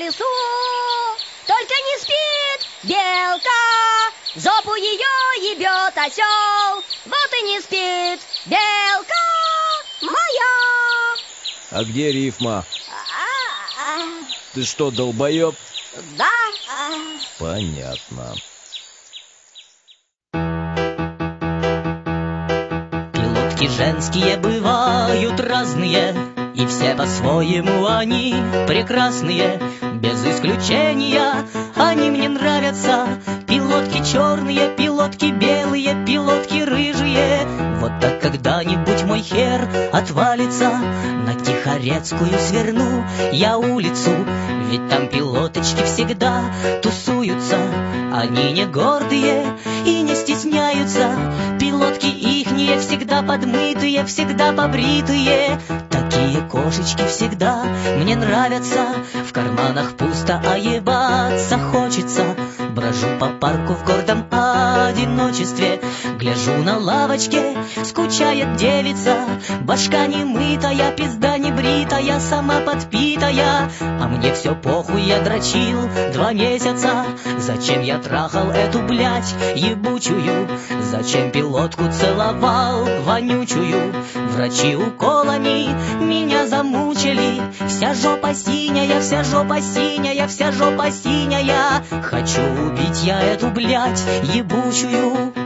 лесу. Только не спит белка, в жопу ее ебет осел. Вот и не спит белка моя. А где рифма? Ты что, долбоеб? Да. Понятно. Пилотки женские бывают разные, и все по-своему они прекрасные. Без исключения они мне нравятся. Пилотки черные, пилотки белые, пилотки рыжие. Вот так когда-нибудь мой хер отвалится, на Тихорецкую сверну я улицу. Ведь там пилоточки всегда тусуются. Они не гордые и не стесняются. Пилотки ихние всегда подмытые, всегда побритые. Такие кошечки всегда мне нравятся. В карманах пусто, а ебаться хочется. Брожу по парку в гордом одиночестве. Гляжу на лавочке, скучает девица. Башка не мытая, пизда не бритая, сама подпитая. А мне все похуй, я дрочил 2 месяца. Зачем я трахал эту блядь ебучую? Зачем пилотку целовал вонючую? Врачи уколами меня замучили. Вся жопа синяя, вся жопа синяя, вся жопа синяя. Хочу убить я эту блядь ебучую.